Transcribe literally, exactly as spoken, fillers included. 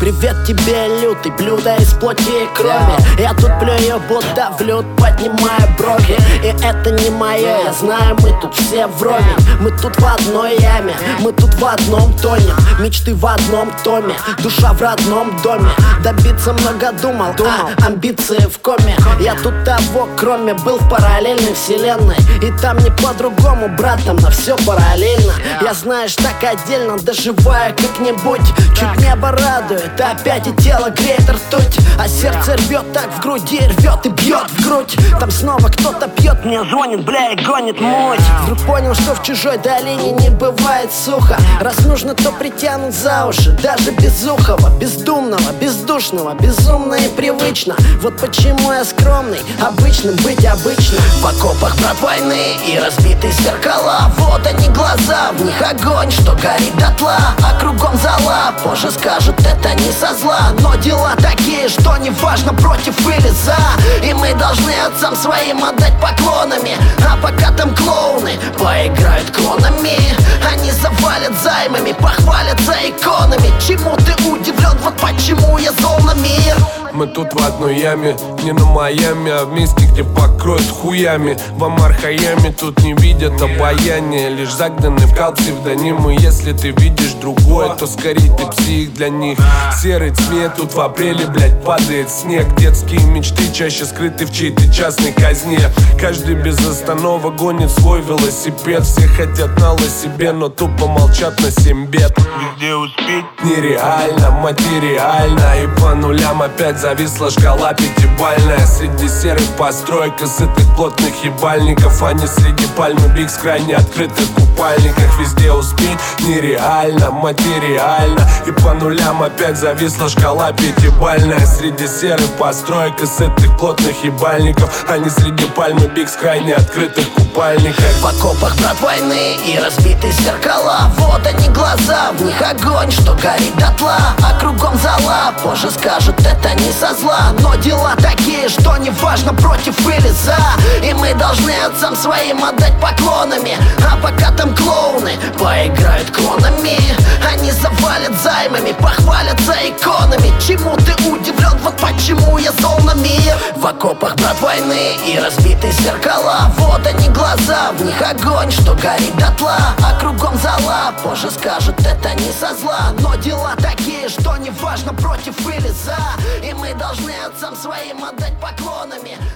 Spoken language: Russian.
Привет тебе, лютый, блюдо из плоти и крови. Я тут плюю, будто в лют, поднимая брови. И это не мое, я знаю, мы тут все вровень. Мы тут в одной яме, мы тут в одном тоне. Мечты в одном томе, душа в родном доме. Добиться много думал, а амбиции в коме. Я тут того, кроме, был в параллельной вселенной. И там не по-другому, брат, там на все параллельно. Я, знаешь, так отдельно доживаю как-нибудь. Чуть небо радует, опять и тело греет ртуть. А сердце рвет так в груди, рвет и бьет в грудь. Там снова кто-то пьет, мне звонит, бля, и гонит муть. Вдруг понял, что в чужой долине не бывает сухо. Раз нужно, то притянут за уши. Даже безухого, бездумного, бездушного, безумно и привычно. Вот почему я скромный, обычным быть обычным. В окопах, брат, войны и разбитые зеркала. Вот они глаза, в них огонь, что горит дотла. А кругом зола, позже скажут, это не со зла. Но дела такие, что не важно, против или за. И мы должны отцам своим отдать поклонами. А пока там клоуны поиграют клонами, они завалят займами, похвалятся иконами. Чему ты удивлен, вот почему я зол на мир. Мы тут в одной яме, не на Майами, а в месте, где покроют хуями. В Амар-Хайяме тут не видят обаяния, лишь загнаны в кал псевдонимы. Если ты видишь другое, то скорее ты псих для них. Серый цвет, тут в апреле, блять, падает снег. Детские мечты чаще скрыты в чьей-то частной казне. Каждый без остановок гонит свой велосипед. Все хотят на себе, но тупо молчат на семь бед. Везде успеть нереально, материально. И по нулям опять зависла шкала пятибальная. Среди серых построек и сытых плотных ебальников, а не среди пальмы биг с крайне открытых купальниках. Везде успеть нереально, материально. И по нулям опять зависла шкала пятибальная. Среди серых построек и сытых плотных ебальников, а не среди пальмы биг с крайне открытых купальниках. В окопах, брат, войны и разбитые зеркала. Вот они глаза, в них огонь, что горит дотла. А кругом зола, позже скажут, это не со зла. Но дела такие, что не важно, против или за. И мы должны отцам своим отдать поклонами. А пока там клоуны поиграют клонами, они завалят займами, похвалятся иконами. Чему ты удивлен, вот почему я зол на мир. В окопах, брат, войны и разбитые зеркала. Вот они глаза, в них огонь, что горит дотла. А кругом зола, позже скажут, это не со зла. Но дела такие, что не важно, против или за. И мы должны отцам своим отдать поклонами.